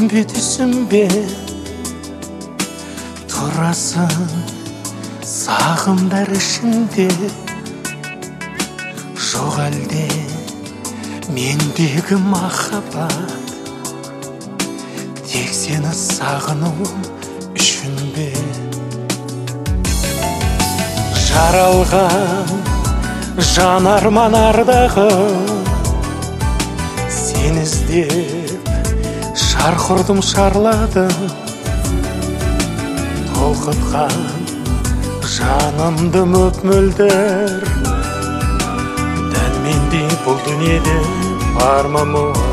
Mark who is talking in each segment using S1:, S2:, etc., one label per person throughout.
S1: бе түсінбе, тұрасың сағымдар ішінде. Жоқ әлде мендегі махаббат тек сені сағынуым үшін бе? Жаралған жанарман ардағым, сені іздеп шарқ ұрдым шарладым. Толқытқан жанымды мөп-мөлдір, дәл мендей бұл дүниеде бар ма мұң?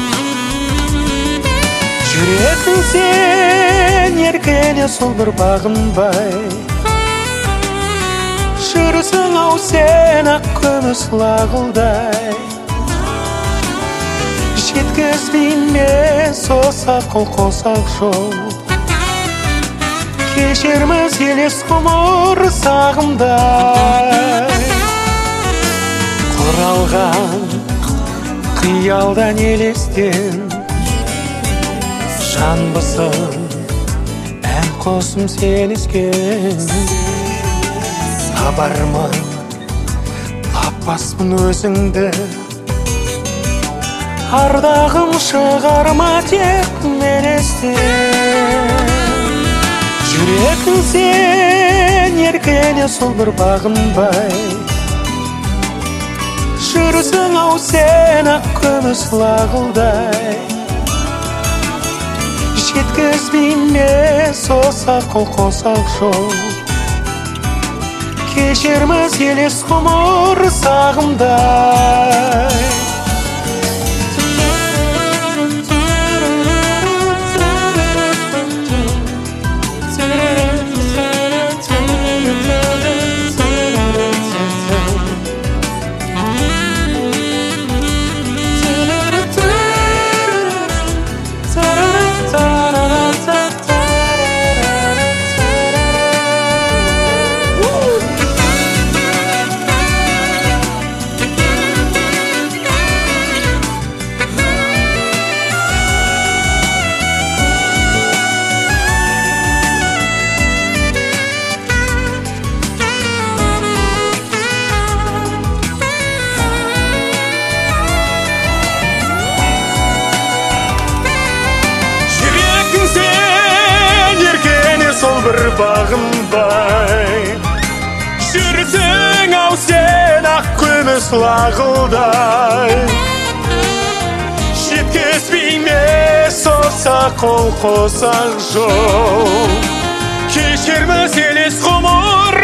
S1: Жүрегің сен еркіне сол бір бағынбай, жүрсің ау сен ақ күміс лағылдай. Жеткізбейме сосақ қол қосақ жол, кешерміз елес ғұмыр сағымдай. Құралған қиялдан елестен, жанбысың ән қосым сен ескен. Табармын, таппаспын өзіңді, ардағым шығарма тек мен естен. Жүрегің сен еркіне сол бір бағынбай, жүрсің ау сен ақ күміс лағылдай. Жеткізбейме сосақ қол қосақ жол, кешерміз елес ғұмыр сағымдай. Сол бір бағынбай, жүрсің ау сен ақ күміс лағылдай. Жеткізбейме сосақ қол қосақ жол, кешерміз елес ғұмыр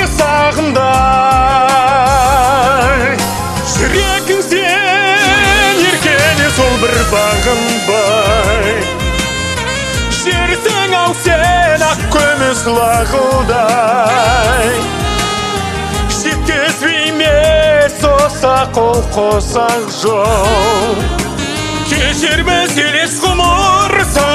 S1: сағымдай. Жүрегің сен еркіне сол бір бағынбай, жүрсің ау сен ақ күміс лағылдай. Жеткізбейме сосақ қол қосақ жол, кешерміз елес ғұмыр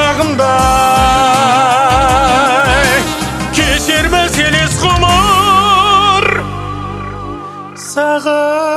S1: сағымдай. Кешерміз елес ғұмыр сағымдай.